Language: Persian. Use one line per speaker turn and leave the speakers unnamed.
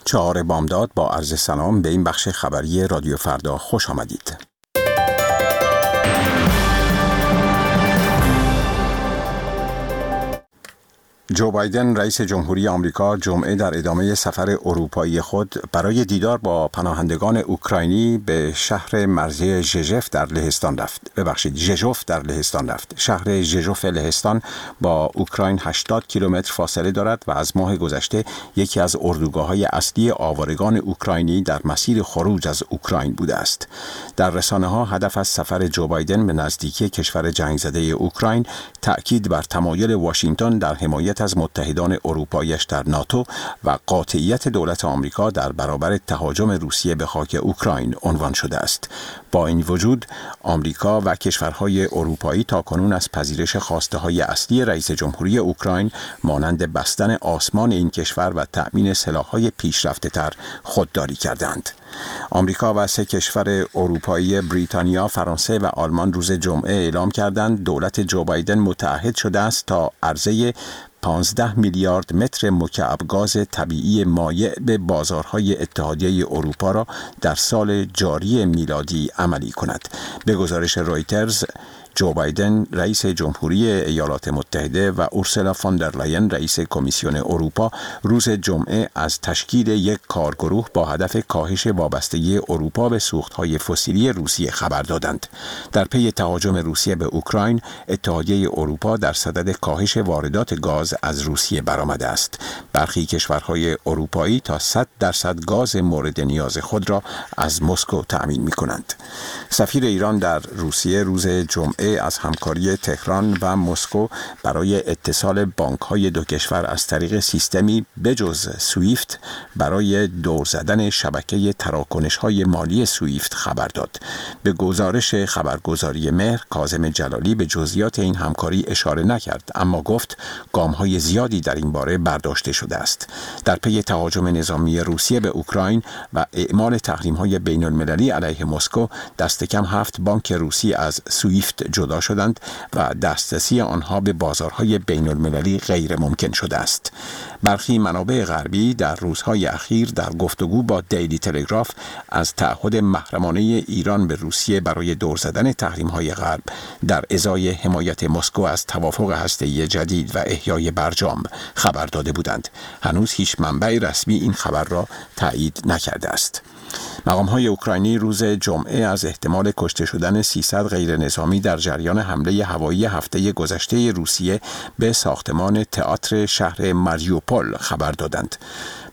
4 بامداد با عرض سلام به این بخش خبری رادیو فردا خوش آمدید. جو بایدن رئیس جمهوری آمریکا جمعه در ادامه سفر اروپایی خود برای دیدار با پناهندگان اوکراینی به شهر مرزی ژژف در لهستان رفت. شهر ژژف لهستان با اوکراین 80 کیلومتر فاصله دارد و از ماه گذشته یکی از اردوگاه‌های اصلی آوارگان اوکراینی در مسیر خروج از اوکراین بوده است. در رسانه‌ها هدف از سفر جو بایدن به نزدیکی کشور جنگ زده اوکراین تأکید بر تمایل واشنگتن در حمایت از متحدان اروپایی‌اش در ناتو و قاطعیت دولت آمریکا در برابر تهاجم روسیه به خاک اوکراین عنوان شده است. با این وجود آمریکا و کشورهای اروپایی تاکنون از پذیرش خواسته‌های اصلی رئیس جمهوری اوکراین مانند بستن آسمان این کشور و تأمین سلاح‌های پیشرفته‌تر خودداری کردند. آمریکا و 3 کشور اروپایی بریتانیا، فرانسه و آلمان روز جمعه اعلام کردند دولت جو بایدن متعهد شده است تا عرضه 15 میلیارد متر مکعب گاز طبیعی مایع به بازارهای اتحادیه اروپا را در سال جاری میلادی عملی کند. به گزارش رویترز، جو بایدن رئیس جمهوری ایالات متحده و اورسولا فوندر لاین رئیس کمیسیون اروپا روز جمعه از تشکیل یک کارگروه با هدف کاهش وابستگی اروپا به سوختهای فسیلی روسیه خبر دادند. در پی تهاجم روسیه به اوکراین، اتحادیه اروپا در صدد کاهش واردات گاز از روسیه برآمده است. برخی کشورهای اروپایی تا 100% گاز مورد نیاز خود را از مسکو تأمین می‌کنند. سفیر ایران در روسیه روز جمعه از همکاری تهران و مسکو برای اتصال بانک‌های دو کشور از طریق سیستمی بجز سویفت برای دور زدن شبکه تراکنش‌های مالی سویفت خبر داد. به گزارش خبرگزاری مهر، کاظم جلالی به جزئیات این همکاری اشاره نکرد، اما گفت گام‌های زیادی در این باره برداشته شده است. در پی تهاجم نظامی روسیه به اوکراین و اعمال تحریم‌های بین‌المللی علیه مسکو، دست کم 7 بانک روسی از سویفت جدا شدند و دسترسی آنها به بازارهای بین‌المللی غیر ممکن شده است. برخی منابع غربی در روزهای اخیر در گفتگو با دیلی تلگراف از تعهد محرمانه ایران به روسیه برای دور زدن تحریم‌های غرب در ازای حمایت مسکو از توافق هسته‌ای جدید و احیای برجام خبر داده بودند. هنوز هیچ منبع رسمی این خبر را تایید نکرده است. مقام‌های اوکراینی روز جمعه از احتمال کشته شدن 300 غیر نظامی در جریان حمله هوایی هفته گذشته روسیه به ساختمان تئاتر شهر ماریوپول خبر دادند.